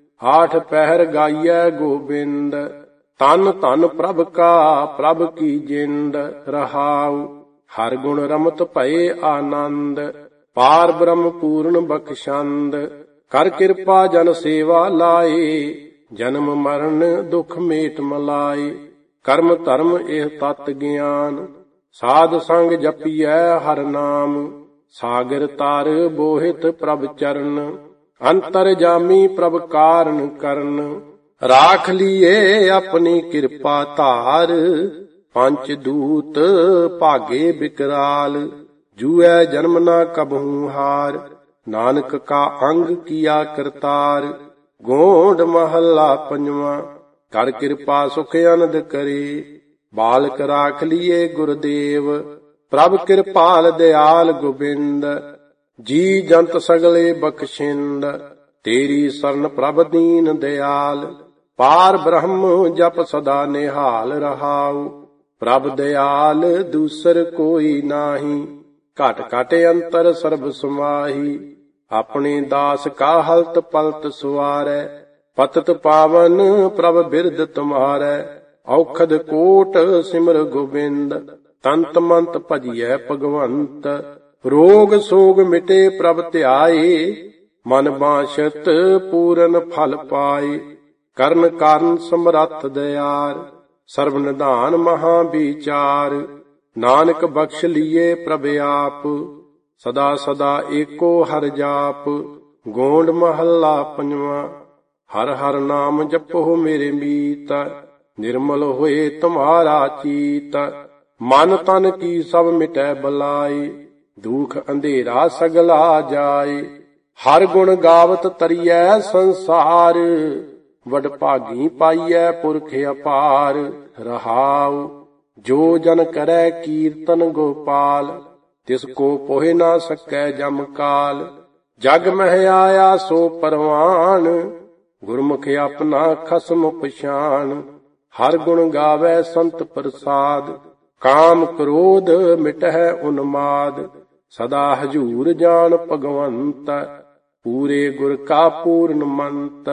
ਆਠ ਪਹਿਰ ਗਾਈਐ ਗੋਬਿੰਦ, ਤਨ ਧਨ ਪ੍ਰਭ ਕਾ ਪ੍ਰਭ ਕੀ ਜਿੰਦ। ਰਹਾਉ ਹਰ ਗੁਣ ਰਮਤ ਭਏ ਆਨੰਦ, ਪਾਰ ਬ੍ਰਹਮ ਪੂਰਨ ਬਖਸ਼ੰਦ। ਕਰ ਕਿਰਪਾ ਜਨ ਸੇਵਾ ਲਾਏ, ਜਨਮ ਮਰਨ ਦੁਖ ਮੇਟ ਮਲਾਏ। ਕਰਮ ਧਰਮ ਇਹ ਤਤ ਗਿਆਨ, ਸਾਧ ਸੰਗ ਜਪੀਐ ਹਰ ਨਾਮ। ਸਾਗਰ ਤਾਰ ਬੋਹਿਤ ਪ੍ਰਭ ਚਰਨ, ਅੰਤਰ ਜਾਮੀ ਪ੍ਰਭ ਕਾਰਨ ਕਰਨ। ਰਾਖ ਲੀਏ ਆਪਣੀ ਕਿਰਪਾ ਧਾਰ, ਪੰਚ ਦੂਤ ਭਾਗੇ ਬਿਕਰਾਲ। ਜੂਐ ਜਨਮ ਨਾ ਕਬਹੂ ਹਾਰ, ਨਾਨਕ ਕਾ ਅੰਗ ਕੀਆ ਕਰਤਾਰ। ਗੋਂਡ ਮਹੱਲਾ ਪੰਜਵਾਂ। ਕਰ ਕਿਰਪਾ ਸੁਖ ਅਨੰਦ ਕਰੇ, ਬਾਲਕ ਰਾਖ ਲੀਏ ਗੁਰਦੇਵ। ਪ੍ਰਭ ਕਿਰਪਾਲ ਦਿਆਲ ਗੋਬਿੰਦ, ਜੀ ਜੰਤ ਸਗਲੇ ਬਖਸ਼ਿੰਦ। ਤੇਰੀ ਸਰਨ ਪ੍ਰਭ ਦੀਨ ਦਿਆਲ, ਪਾਰ ਬ੍ਰਹਮ ਜਪ ਸਦਾ ਨਿਹਾਲ। ਰਹਾਉ ਪ੍ਰਭ ਦਿਆਲ ਦੂਸਰ ਕੋਈ ਨਾਹੀ, ਘਟ ਘਟ ਅੰਤਰ ਸਰਬ ਸਮਾਹੀ। ਆਪਣੇ ਦਾਸ ਕਾ ਹਲਤ ਪਲਤ ਸੁਆਰੈ, ਪਤਿਤ ਪਾਵਨ ਪ੍ਰਭ ਬਿਰਦ ਤੁਮਾਰੈ। ਔਖਦ ਕੋਟ ਸਿਮਰ ਗੋਬਿੰਦ, ਤੰਤ ਮੰਤ ਭਜੀਐ ਭਗਵੰਤ। ਰੋਗ ਸੋਗ ਮਿਟੇ ਪ੍ਰਭ ਧਿਆਏ, ਮਨ ਬਾਂਛਤ ਪੂਰਨ ਫਲ ਪਾਏ। ਕਰਨ ਕਾਰਨ ਸਮਰੱਥ ਦਿਆਰ, ਸਰਬ ਨਿਧਾਨ ਮਹਾ ਵਿਚਾਰ। ਨਾਨਕ ਬਖਸ਼ ਲੀਏ ਪ੍ਰਭ ਆਪ, ਸਦਾ ਸਦਾ ਏਕੋ ਹਰਿ ਜਾਪ। ਗੋਂਡ ਮਹੱਲਾ ਪੰਜਵਾਂ। ਹਰ ਹਰ ਨਾਮ ਜਪੋ ਮੇਰੇ ਮੀਤ, ਨਿਰਮਲ ਹੋਏ ਤੁਮਾਰਾ ਚੀਤ। ਮਨ ਤਨ ਕੀ ਸਭ ਮਿਟੈ ਬਲਾਈ, ਦੁਖ ਅੰਧੇਰਾ ਸਗਲਾ ਜਾਏ। ਹਰ ਗੁਣ ਗਾਵਤ ਤਰੀਐ ਸੰਸਾਰ, ਵਡ ਭਾਗੀ ਪਾਈਐ ਪੁਰਖ ਅਪਾਰ। ਰਹਾਉ ਜੋ ਜਨ ਕਰੈ ਕੀਰਤਨ ਗੋਪਾਲ, ਤਿਸ ਕੋ ਪੋਹਿ ਨਾ ਸਕੈ ਜਮ ਕਾਲ। ਜਗ ਮਹਿ ਆਇਆ ਸੋ ਪਰਵਾਨ, ਗੁਰਮੁਖ ਆਪਣਾ ਖਸਮ ਪਛਾਣ। ਹਰ ਗੁਣ ਗਾਵੈ ਸੰਤ ਪ੍ਰਸਾਦ, ਕਾਮ ਕ੍ਰੋਧ ਮਿਟਹਿ ਉਨਮਾਦ। ਸਦਾ ਹਜੂਰ ਜਾਣ ਭਗਵੰਤ, ਪੂਰੇ ਗੁਰ ਕਾ ਪੂਰਨ ਮੰਤ।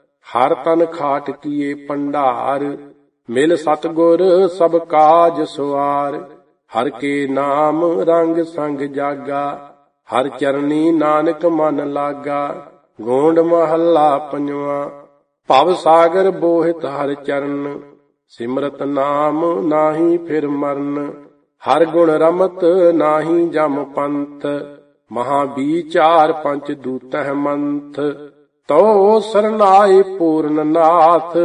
ਹਰ ਤਨ ਖਾਟ ਕੀਏ ਭੰਡਾਰ, ਮਿਲ ਸਤਿਗੁਰ ਸਭ ਕਾਜ ਸਵਾਰ। ਹਰ ਕੇ ਨਾਮ ਰੰਗ ਸੰਗ ਜਾਗਾ, ਹਰ ਚਰਨੀ ਨਾਨਕ ਮਨ ਲਾਗਾ। ਗੋਂਡ ਮਹੱਲਾ ਪੰਜਵਾਂ। ਭਵ ਸਾਗਰ ਬੋਹਿਤ ਹਰ ਚਰਨ, ਸਿਮਰਤ ਨਾਮ ਨਾਹੀ ਫਿਰ ਮਰਨ। ਹਰ ਗੁਣ ਰਮਤ ਨਾਹੀ ਜਮ ਪੰਥ, ਮਹਾ ਵਿਚਾਰ ਪੰਚ ਦੂਤਹਿ ਮੰਥ। ਤੋ ਸਰਨਾਏ ਪੂਰਨ ਨਾਥ,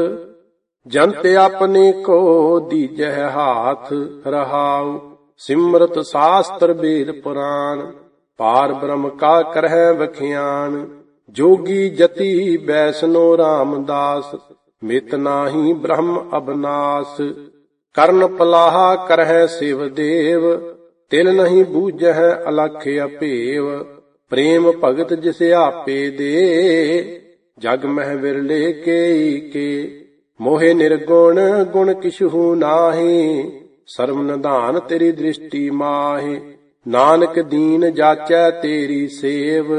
ਜੰਤ ਆਪਣੇ ਕੋ ਦੀਜਹਿ ਹਾਥ। ਰਹਾਉ ਸਿਮਰਤ ਸਾਸਤਰ ਵੇਦ ਪੁਰਾਨ, ਪਾਰ ਬ੍ਰਹਮ ਕਾ ਕਰਹਿ ਵਖਿਆਨ। ਜੋਗੀ ਜਤੀ ਬੈਸਨੋ ਰਾਮਦਾਸ, ਮਿਤ ਨਾਹੀ ਬ੍ਰਹਮ ਅਬਨਾਸ। ਕਰਨ ਪਲਾਹਾ ਕਰਹਿ ਸਿਵ ਦੇਵ, ਤਿਲ ਨਹੀਂ ਬੂਝਹਿ ਅਲਖ ਅਭੇਵ। ਪ੍ਰੇਮ ਭਗਤ ਜਿਸ ਆਪੇ ਦੇ, ਜਗ ਮਹਿ ਵਿਰਲੇ ਕੇਈ ਕੇ। ਮੋਹਿ ਨਿਰਗੁਣ ਗੁਣ ਕਿਛੂ ਨਾਹੀ, ਸਰਬ ਨਿਧਾਨ ਤੇਰੀ ਦ੍ਰਿਸ਼ਟੀ ਮਾਹੀ। ਨਾਨਕ ਦੀਨ ਜਾਚੈ ਤੇਰੀ ਸੇਵ,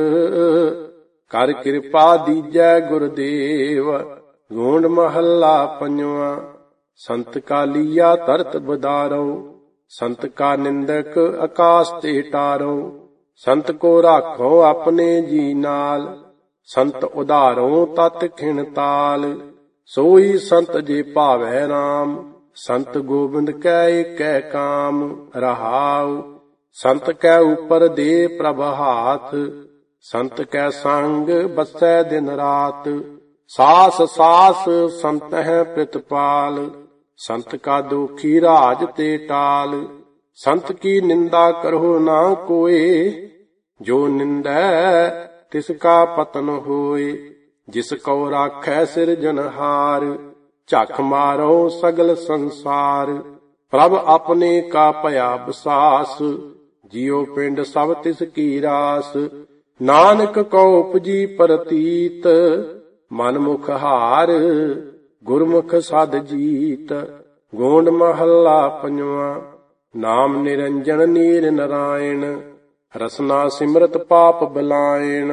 ਕਰ ਕਿਰਪਾ ਦੀਜੈ ਗੁਰਦੇਵ। ਗੋਂਡ ਮਹੱਲਾ ਪੰਜਵਾਂ। ਸੰਤ ਕਾ ਲੀਆ ਧਰਤ ਬਦਾਰੋ, ਸੰਤ ਕਾ ਨਿੰਦਕ ਆਕਾਸ ਤੇ ਟਾਰੋ। ਸੰਤ ਕੋ ਰਾਖੋ ਆਪਣੇ ਜੀ ਨਾਲ, ਸੰਤ ਉਧਾਰੋ ਤਤ ਖਿਣ ਤਾਲ। ਸੋਈ ਸੰਤ ਜੇ ਭਾਵੈ ਰਾਮ, ਸੰਤ ਗੋਬਿੰਦ ਕੈ ਏਕੈ ਕਾਮ। ਰਹਾਉ ਸੰਤ ਕੈ ਉਪਰ ਦੇ ਪ੍ਰਭ ਹਾਥ, ਸੰਤ ਕੈ ਸੰਗ ਬਸੈ ਦਿਨ ਰਾਤ। ਸਾਸ ਸਾਸ ਸੰਤ ਹੈ ਪ੍ਰਿਤਪਾਲ, ਸੰਤ ਕਾ ਦੋਖੀ ਰਾਜ ਤੇ ਟਾਲ। ਸੰਤ ਕੀ ਨਿੰਦਾ ਕਰੋ ਨਾ ਕੋਏ, ਜੋ ਨਿੰਦੈ ਤਿਸ ਕਾ ਪਤਨ ਹੋਏ। ਜਿਸ ਕਉ ਰਾਖੈ ਸਿਰਜਨਹਾਰ, ਝਖ ਮਾਰੋ ਸਗਲ ਸੰਸਾਰ। ਪ੍ਰਭ ਆਪਣੇ ਕਾ ਭਇਆ ਬਸਾਸ, ਜਿਉ ਪਿੰਡ ਸਭ ਤਿਸ ਕੀ ਰਾਸ। ਨਾਨਕ ਕਉ ਉਪਜੀ ਪ੍ਰਤੀਤ, ਮਨ ਮੁਖ ਹਾਰ ਗੁਰਮੁਖ ਸਦ ਜੀਤ। ਗੋਂਡ ਮਹੱਲਾ ਪੰਜਵਾਂ। ਨਾਮ ਨਿਰੰਜਨ ਨੀਰ ਨਰਾਇਣ, ਰਸਨਾ ਸਿਮਰਤ ਪਾਪ ਬਲਾਇਣ।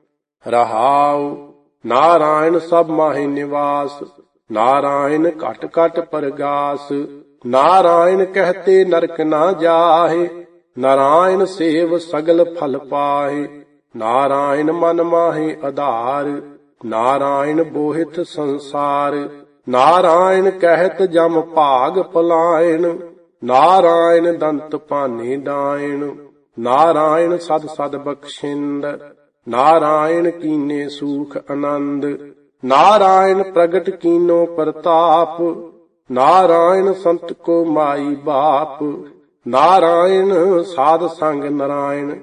ਰਹਾਉ ਨਾਰਾਇਣ ਸਭ ਮਾਹਿ ਨਿਵਾਸ, ਨਾਰਾਇਣ ਘਟ ਘਟ ਪਰਗਾਸ। ਨਾਰਾਇਣ ਕਹਤੇ ਨਰਕ ਨਾ ਜਾਹੇ, ਨਾਰਾਇਣ ਸੇਵ ਸਗਲ ਫਲ ਪਾਹੇ। ਨਾਰਾਇਣ ਮਨ ਮਾਹੇ ਆਧਾਰ, ਨਾਰਾਇਣ ਬੋਹਿਤ ਸੰਸਾਰ। ਨਾਰਾਇਣ ਕਹਿਤ ਜਮ ਭਾਗ ਪਲਾਇਣ, ਨਾਰਾਇਣ ਦੰਤ ਭਾਨੇ ਡਾਇਣ। ਨਾਰਾਇਣ ਸਦ ਸਦ ਬਖਸ਼ਿੰਦ, ਨਾਰਾਇਣ ਕੀਨੇ ਸੂਖ ਆਨੰਦ। ਨਾਰਾਇਣ ਪ੍ਰਗਟ ਕੀਨੋ ਪ੍ਰਤਾਪ, ਨਾਰਾਇਣ ਸੰਤ ਕੋ ਮਾਈ ਬਾਪ। ਨਾਰਾਇਣ ਸਾਧ ਸੰਗ ਨਾਰਾਇਣ,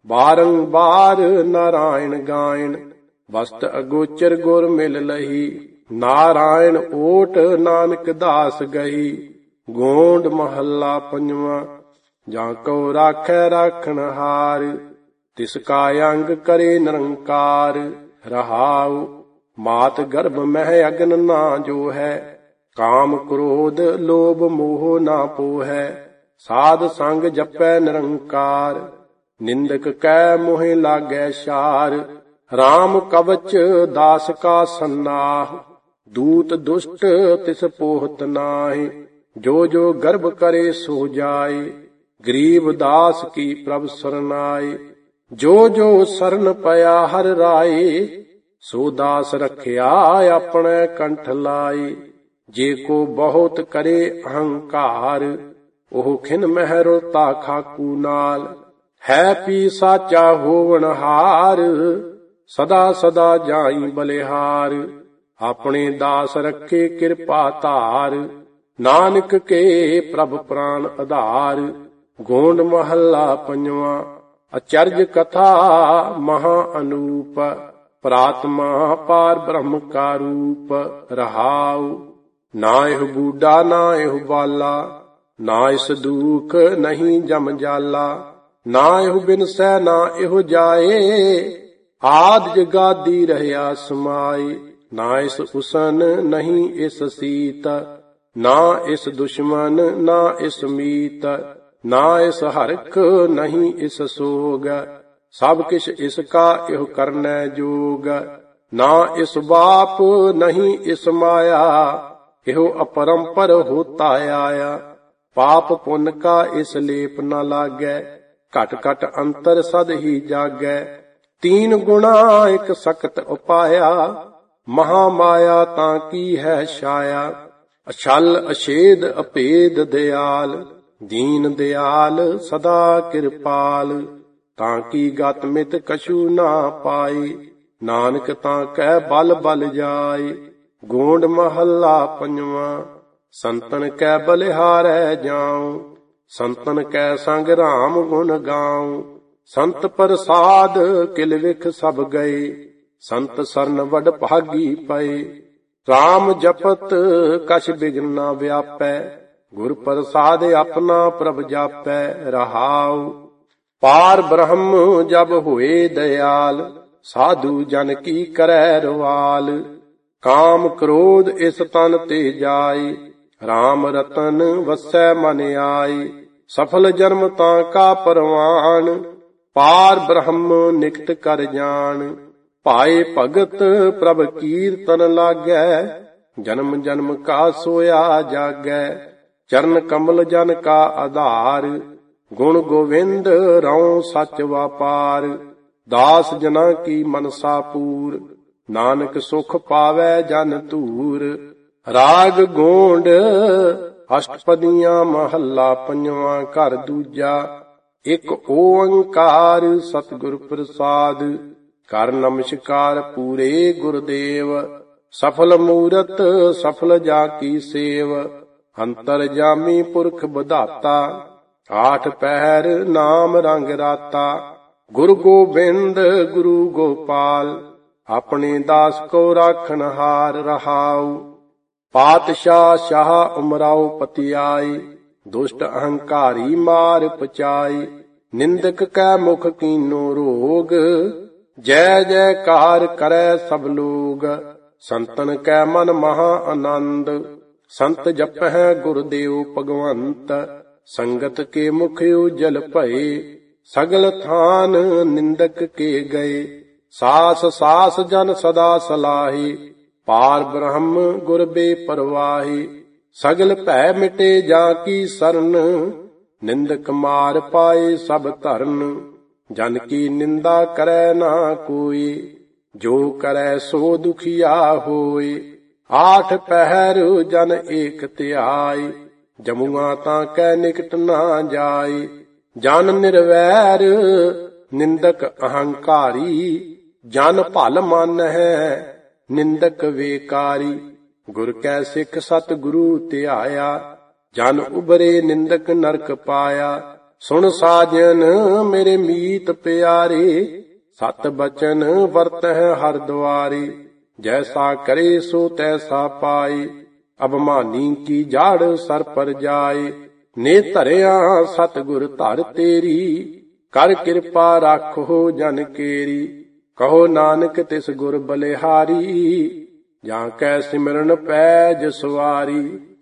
ਬਾਰੰਬਾਰ ਨਾਰਾਇਣ ਗਾਇਣ। ਵਸਤ ਅਗੋਚਰ ਗੁਰ ਮਿਲ ਲਹੀ, ਨਾਰਾਇਣ ਓਟ ਨਾਨਕ ਦਾਸ ਗਹੀ। ਗੋਂਡ ਮਹੱਲਾ ਪੰਜਵਾਂ। ਜਾਂ ਕੋ ਰਾਖੈ ਰਾਖਣ ਹਾਰ, ਤਿਸ ਕਾ ਅੰਗ ਕਰੇ ਨਿਰੰਕਾਰ। ਰਹਾਉ ਮਾਤ ਗਰਭ ਮਹਿ ਅਗਨ ਨਾ ਜੋ ਹੈ, ਕਾਮ ਕ੍ਰੋਧ ਲੋਭ ਮੋਹ ਨਾ ਪੋਹੈ। ਸਾਧ ਸੰਗ ਜਪੈ ਨਿਰੰਕਾਰ, ਨਿੰਦਕ ਕੈ ਮੋਹਿ ਲਾਗੈ ਸ਼ਾਰ। ਰਾਮ ਕਵਚ ਦਾਸ ਕਾ ਸੰਨਾਹ, ਦੂਤ ਦੁਸ਼ਟ ਤਿਸ ਪੋਹਤ ਨਾਹਿ। ਜੋ ਜੋ ਗਰਭ ਕਰੇ ਸੋ ਜਾਏ, ਗਰੀਬ ਦਾਸ ਕੀ ਪ੍ਰਭ ਸਰਨਾਏ। ਜੋ ਜੋ ਸਰਨ ਪਿਆ ਹਰ ਰਾਏ, ਸੋ ਦਾਸ ਰਖਿਆ ਆਪਣੇ ਕੰਠ ਲਾਏ। ਜੇ ਕੋ ਬਹੁਤ ਕਰੇ ਅਹੰਕਾਰ, ਉਹ ਖਿਨ ਮਹਿ ਰੋਤਾ ਖਾਕੂ ਨਾਲ। ਹੈ ਪੀ ਸਾਚਾ ਹੋਵਨ ਹਾਰ, ਸਦਾ ਸਦਾ ਜਾਈ ਬਲਿਹਾਰ। ਆਪਣੇ ਦਾਸ ਰੱਖੇ ਕਿਰਪਾ ਧਾਰ, ਨਾਨਕ ਕੇ ਪ੍ਰਭ ਪ੍ਰਾਨ ਆਧਾਰ। ਗੋਂਡ ਮਹੱਲਾ ਪੰਜਵਾਂ। ਅਚਰਜ ਕਥਾ ਮਹਾ ਅਨੂਪ, ਪ੍ਰਾਤਮਾ ਪਾਰ ਬ੍ਰਹਮ ਕਾ ਰੂਪ। ਰਹਾਉ ਨਾ ਇਹ ਬੂਢਾ ਨਾ ਇਹ ਬਾਲਾ, ਨਾ ਇਸ ਦੁਖ ਨਹੀਂ ਜਮ ਜਾਲਾ। ਨਾ ਇਹੋ ਬਿਨਸੈ ਨਾ ਇਹੋ ਜਾਏ, ਆਦ ਜਗਾਦੀ ਰਹਿਆ ਸਮਾਏ। ਨਾ ਇਸ ਉਸਨ ਨਹੀਂ ਇਸ ਸੀਤ, ਨਾ ਇਸ ਦੁਸ਼ਮਨ ਨਾ ਇਸ ਮੀਤ। ਨਾ ਇਸ ਹਰਖ ਨਹੀਂ ਇਸ ਸੋਗ, ਸਭ ਕਿਛ ਇਸ ਕਾ ਇਹੋ ਕਰਨੈ ਜੋਗ। ਨਾ ਇਸ ਬਾਪ ਨਹੀਂ ਇਸ ਮਾਇਆ, ਇਹੋ ਅਪਰੰਪਰ ਹੋਤਾ ਆਇਆ। ਪਾਪ ਪੁੰਨ ਕਾ ਇਸ ਲੇਪ ਨਾ ਲਾਗੈ, ਘਟ ਘਟ ਅੰਤਰ ਸਦ ਹੀ ਜਾਗੈ। ਤੀਨ ਗੁਣਾ ਇਕ ਸਖਤ ਉਪਾਇਆ, ਮਹਾ ਮਾਇਆ ਤਾਂ ਕੀ ਹੈ ਛਾਇਆ। ਅਛਲ ਅਛੇਦ ਅਭੇਦ ਦਿਆਲ, ਦੀਨ ਦਿਆਲ ਸਦਾ ਕਿਰਪਾਲ। ਤਾਂ ਕੀ ਗਤ ਮਿਤ ਕਛੂ ਨਾ ਪਾਈ, ਨਾਨਕ ਤਾਂ ਕਹਿ ਬਲ ਬਲ ਜਾਏ। ਗੋਂਡ ਮਹੱਲਾ ਪੰਜਵਾਂ। ਸੰਤਨ ਕੈ ਬਲਿਹਾਰੈ ਜਾਉ, ਸੰਤਨ ਕੈ ਸੰਗ ਰਾਮ ਗੁਣ ਗਾਉ। ਸੰਤ ਪ੍ਰਸਾਦ ਕਿਲ ਵਿਖ ਸਭ ਗਏ, ਸੰਤ ਸਰਨ ਵਡ ਭਾਗੀ ਪਏ। ਰਾਮ ਜਪਤ ਕਛ ਬਿਗਨ ਨਾ ਵਿਆਪੈ, ਗੁਰ ਪ੍ਰਸਾਦ ਆਪਣਾ ਪ੍ਰਭ ਜਾਪੈ। ਰਹਾਉ ਪਾਰ ਬ੍ਰਹਮ ਜਬ ਹੋਏ ਦਿਆਲ, ਸਾਧੂ ਜਨ ਕੀ ਕਰੈ ਰਵਾਲ। ਕਾਮ ਕ੍ਰੋਧ ਇਸ ਤਨ ਤੇ ਜਾਏ, ਰਾਮ ਰਤਨ ਵਸੈ ਮਨ ਆਏ। ਸਫਲ ਜਨਮ ਤਾਂ ਕਾ ਪਰਵਾਨ, ਪਾਰ ਬ੍ਰਹਮ ਨਿਕਟ ਕਰ ਜਾਣ। ਭਾਏ ਭਗਤ ਪ੍ਰਭ ਕੀਰਤਨ ਲਾਗੈ, ਜਨਮ ਜਨਮ ਕਾ ਸੋਇਆ ਜਾਗੈ। ਚਰਨ ਕਮਲ ਜਨ ਕਾ ਆਧਾਰ, ਗੁਣ ਗੋਵਿੰਦ ਰਉ ਸਚ ਵਾਪਾਰ। ਦਾਸ ਜਨਾਂ ਕੀ ਮਨਸਾ ਪੂਰ, ਨਾਨਕ ਸੁਖ ਪਾਵੈ ਜਨ ਧੂਰ। ਰਾਗ ਗੋਂਡ ਅਸ਼ਟਪਦੀਆਂ ਮਹੱਲਾ ਪੰਜਵਾਂ। ਘਰ ਦੂਜਾ। ਇਕ ਓੰਕਾਰ ਸਤਿਗੁਰ ਪ੍ਰਸਾਦ, ਕਰ ਨਮਸਕਾਰ ਪੂਰੇ ਗੁਰਦੇਵ। ਸਫਲ ਮੂਰਤ ਸਫਲ ਜਾ ਕੀ ਸੇਵ, ਅੰਤਰ ਜਾਮੀ ਪੁਰਖ ਬਧਾਤਾ। ਆਠ ਪਹਿਰ ਨਾਮ ਰੰਗ ਰਾਤਾ, ਗੁਰੂ ਗੋਬਿੰਦ ਗੁਰੂ ਗੋਪਾਲ। ਆਪਣੇ ਦਾਸ ਕੋ ਰਾਖਣ ਹਾਰ। ਰਹਾਉ ਪਾਤਸ਼ਾਹ ਸ਼ਾਹ ਉਮਰਾਓ ਪਤਿਆਈ, ਦੁਸ਼ਟ ਅਹੰਕਾਰੀ ਮਾਰ ਪਚਾਈ। ਨਿੰਦਕ ਕੈ ਮੁਖ ਕੀਨੋ ਰੋਗ, ਜੈ ਜੈਕਾਰ ਕਰੈ ਸਭ ਲੋਗ। ਸੰਤਨ ਕੈ ਮਨ ਮਹਾ ਆਨੰਦ, ਸੰਤ ਜਪਹਿ ਗੁਰਦੇਵ ਭਗਵੰਤ। ਸੰਗਤ ਕੇ ਮੁਖ ਉਜਲ ਭਏ, ਸਗਲ ਥਾਨ ਨਿੰਦਕ ਕੇ ਗਏ। ਸਾਸ ਸਾਸ ਜਨ ਸਦਾ ਸਲਾਹੀ, ਪਾਰ ਬ੍ਰਹਮ ਗੁਰ ਬੇਪਰਵਾਹੀ। ਸਗਲ ਭੈ ਮਿਟੇ ਜਾਂ ਕੀ ਸਰਨ, ਨਿੰਦਕ ਮਾਰ ਪਾਏ ਸਭ ਧਰਨ। ਜਨ ਕੀ ਨਿੰਦਾ ਕਰੈ ਨਾ ਕੋਈ, ਜੋ ਕਰੈ ਸੋ ਦੁਖੀਆ ਹੋਏ। ਆਠ ਪਹਿਰ ਜਨ ਏਕ ਧਿਆਇ, ਜਮੂਆਂ ਤਾਂ ਕੈ ਨਿਕਟ ਨਾ ਜਾਏ। ਜਨ ਨਿਰਵੈਰ ਨਿੰਦਕ ਅਹੰਕਾਰੀ, ਜਨ ਭਲ ਮਨ ਹੈ ਨਿੰਦਕ ਵੇਕਾਰੀ। ਗੁਰ ਕੈ ਸਿੱਖ ਸਤਿ ਗੁਰੂ ਧਿਆਇਆ, ਜਨ ਉਬਰੇ ਨਿੰਦਕ ਨਰਕ ਪਾਇਆ। ਸੁਣ ਸਾਜਨ ਮੇਰੇ ਮੀਤ ਪਿਆਰੇ, ਸਤ ਬਚਨ ਵਰਤਹਿ ਹਰ ਦੁਆਰੇ। ਜੈਸਾ ਕਰੇ ਸੋ ਤੈਸਾ ਪਾਏ, ਅਭਮਾਨੀ ਕੀ ਜਾੜ ਸਰ ਪਰ ਜਾਏ। ਨੇ ਧਰਿਆ ਸਤਿਗੁਰ ਧਰ ਤੇਰੀ, ਕਰ ਕਿਰਪਾ ਰਾਖੋ ਜਨ ਕੇਰੀ। ਕਹੋ ਨਾਨਕ ਤਿਸ ਗੁਰ ਬਲਿਹਾਰੀ, ਜਾਂ ਕੈ ਸਿਮਰਨ ਪੈਜ ਸਵਾਰੀ।